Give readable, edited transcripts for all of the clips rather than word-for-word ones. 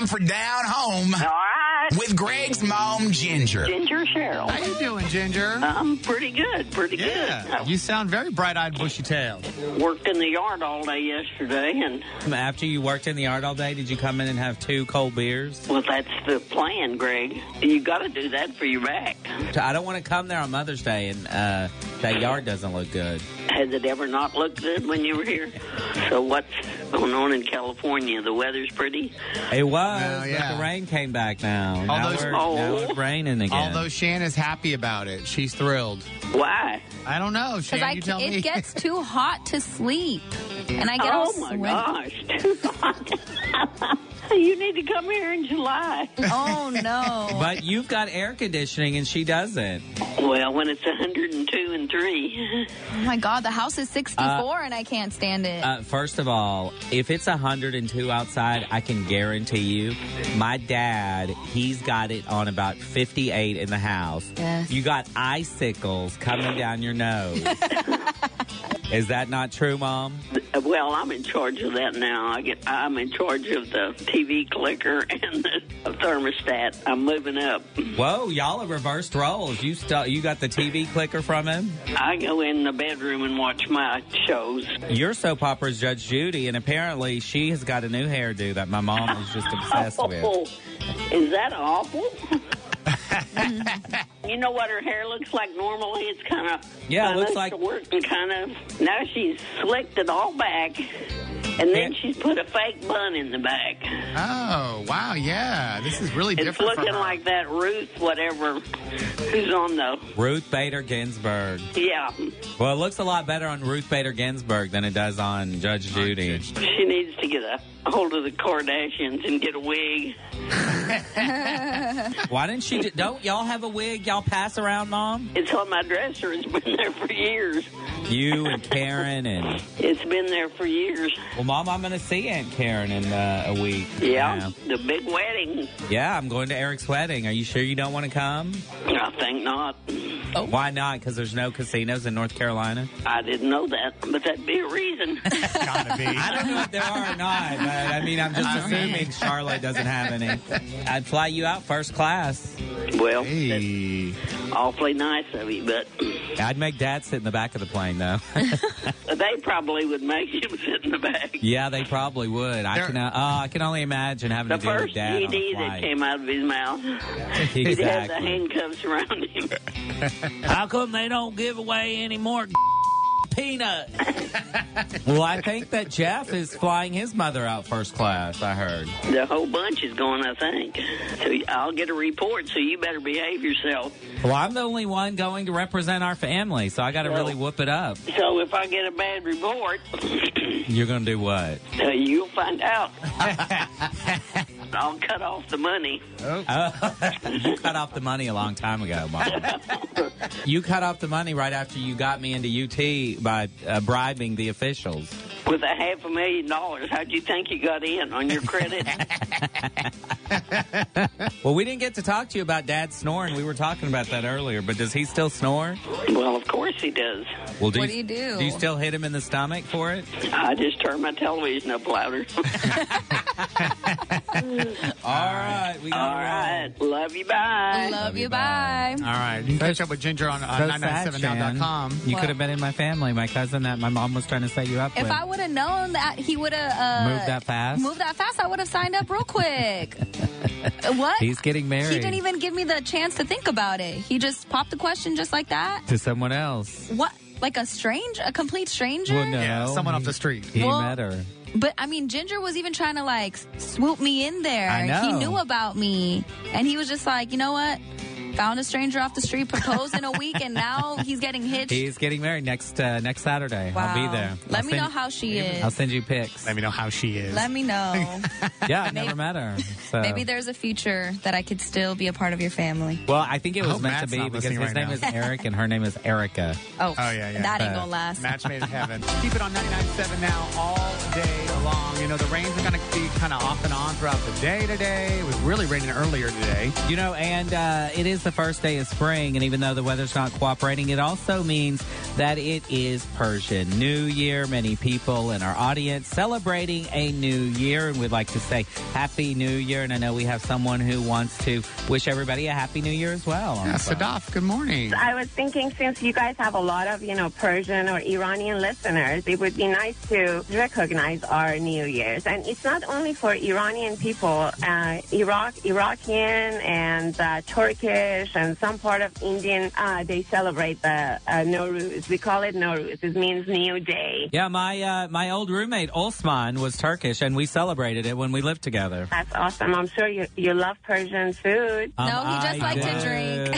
time for Down Home All right. with Greg's mom, Ginger. Ginger Cheryl. How you doing, Ginger? I'm pretty good, pretty good. You sound very bright-eyed, bushy-tailed. Worked in the yard all day yesterday, and, After you worked in the yard all day, did you come in and have 2 cold beers? well, that's the plan, Greg. You got to do that for your back. I don't want to come there on Mother's Day, and that yard doesn't look good. Has it ever not looked good when you were here? So what's going on in California? The weather's pretty? It was, Well, yeah. but the rain came back now. Now those- it's raining again. Although Shanna's happy about it. She's thrilled. Why? I don't know, Because Shanna, you tell me. it gets too hot to sleep, and I get all Oh, my sweaty. gosh. Too hot. You need to come here in July. Oh no! But you've got air conditioning, and she doesn't. Well, when it's 102 and 3. Oh my God, the house is 64, and I can't stand it. First of all, if it's 102 outside, I can guarantee you, my dad, he's got it on about 58 in the house. Yes. You got icicles coming down your nose. Is that not true, Mom? Well, I'm in charge of that now. I'm in charge of the TV clicker and the thermostat. I'm moving up. Whoa, y'all have reversed roles. You got the TV clicker from him? I go in the bedroom and watch my shows. Your soap opera is Judge Judy, and apparently she has got a new hairdo that my mom is just obsessed with. Oh, is that awful? You know what her hair looks like normally? It's kind of Yeah, it looks like- working kind of. Now she's slicked it all back, and then she's put a fake bun in the back. Oh, wow, yeah. This is really It's different for looking her. like that Ruth whatever who's on the. Ruth Bader Ginsburg. Yeah, Well, it looks a lot better on Ruth Bader Ginsburg than it does on Judge Judy. she needs to get a hold of the Kardashians and get a wig. Why didn't she? Don't y'all have a wig y'all pass around, Mom? It's on my dresser. It's been there for years. You and Karen and... It's been there for years. Well, Mom, I'm going to see Aunt Karen in a week. Yeah, the big wedding. Yeah, I'm going to Eric's wedding. Are you sure you don't want to come? I think not. Why not? Because there's no casinos in North Carolina? I didn't know that, but that'd be a reason. Gotta be. I don't know if there are or not, but I mean, I'm just assuming Charlotte doesn't have any. I'd fly you out first class. Well, Hey. that's awfully nice of you, but I'd make Dad sit in the back of the plane, though. they probably would make him sit in the back. Yeah, they probably would. I can only imagine having The to deal with first Dad on a GD that flight. came out of his mouth, he'd have the Exactly. handcuffs around him. How come they don't give away any more peanut? Well, I think that Jeff is flying his mother out first class, I heard. The whole bunch is going, I think. So I'll get a report, so you better behave yourself. Well, I'm the only one going to represent our family, so I got to really whoop it up. So if I get a bad report, You're going to do what? you'll find out. I'll cut off the money. You cut off the money a long time ago, Mom. You cut off the money right after you got me into UT by bribing the officials. With a $500,000, how'd you think you got in on your credit? Well, we didn't get to talk to you about Dad snoring. We were talking about that earlier, but does he still snore? Well, of course he does. Well, What do you do? Do you still hit him in the stomach for it? I just turned my television up louder. All right. We got All right. Love you. Bye. Love you. Bye. All right. You can catch up with Ginger on 997now.com. You could have been in my family. My cousin that my mom was trying to set you up If with. I would have known that he would have Moved that fast? moved that fast, I would have signed up real quick. What? He's getting married. He didn't even give me the chance to think about it. He just popped the question just like that. to someone else. What? Like a complete stranger? Well, no. Yeah, someone off the street. He Well, met her. But I mean, Ginger was even trying to like swoop me in there. I know. He knew about me, and he was just like, you know what? Found a stranger off the street, proposed in a week, and now he's getting hitched. He's getting married next Saturday. Wow. I'll be there. Let me know how she is. I'll send you pics. Let me know how she is. Let me know. Yeah, I never met her. So. Maybe there's a future that I could still be a part of your family. Well, I think it I was hope meant Matt's to be not because listening his right name now. is Eric and her name is Erica. Oh, yeah. That ain't gonna last. Match made in heaven. Keep it on 99.7 now all day long. You know, the rains are going to be kind of off and on throughout the day today. It was really raining earlier today. You know, and it is the first day of spring, and even though the weather's not cooperating, it also means that it is Persian New Year. Many people in our audience celebrating a new year, and we'd like to say Happy New Year. And I know we have someone who wants to wish everybody a Happy New Year as well. Yeah, Sadaf, good morning. I was thinking, since you guys have a lot of, Persian or Iranian listeners, it would be nice to recognize our New Year's. And it's not only for Iranian people, Iraqian and Turkish and some part of Indian, they celebrate the Nowruz. We call it Nowruz. It means new day. Yeah, my old roommate Osman was Turkish, and we celebrated it when we lived together. That's awesome. I'm sure you love Persian food. No, he just liked to drink.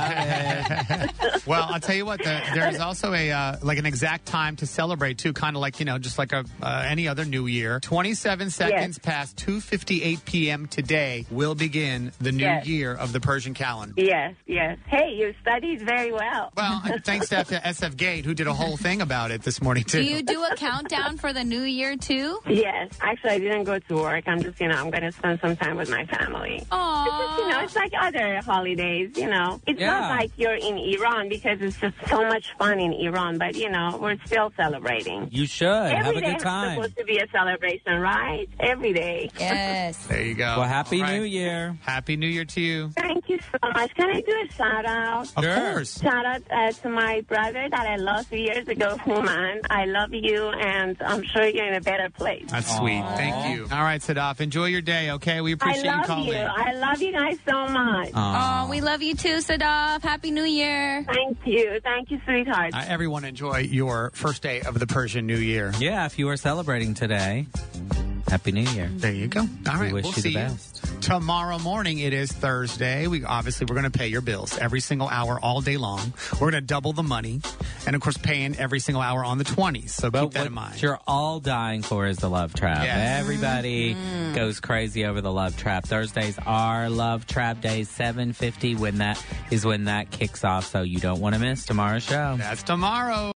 I love it. Well, I'll tell you what, there's also an exact time to celebrate, too, kind of like, just like any other New Year. 27 seconds past 2:58 p.m. today will begin the new year of the Persian calendar. Yes. Hey, you studied very well. Well, thanks to SF Gate, who did a whole thing about it this morning, too. Do you do a countdown for the new year, too? Yes. Actually, I didn't go to work. I'm just, I'm going to spend some time with my family. Aww. It's like other holidays, It's not like you're in Iran because it's just so much fun in Iran, but, we're still celebrating. You should. Have a good time. It's supposed to be a celebration, right? Every day. Yes. There you go. Well, Happy New Year. Happy New Year to you. Thank you so much. Can I do a shout out? Of course. Shout out to my brother that I lost 2 years ago, Human. I love you, and I'm sure you're in a better place. That's sweet. Thank you. All right, Sadaf. Enjoy your day, okay? We appreciate you calling. I love you guys so much. Oh, we love you too, Sadaf. Happy New Year. Thank you. Thank you, sweetheart. Everyone enjoy your first day of the Persian New Year. Yeah, if you are celebrating today, Happy New Year. There you go. All right, we'll we'll see see you you the best. Tomorrow morning. It is Thursday. We're going to pay your bills every single hour all day long. We're going to double the money, and of course, paying every single hour on the 20s. So keep that in mind. What you're all dying for is the Love Trap. Yes. Everybody goes crazy over the Love Trap. Thursdays are Love Trap days. 7:50 when that kicks off. So you don't want to miss tomorrow's show. That's tomorrow.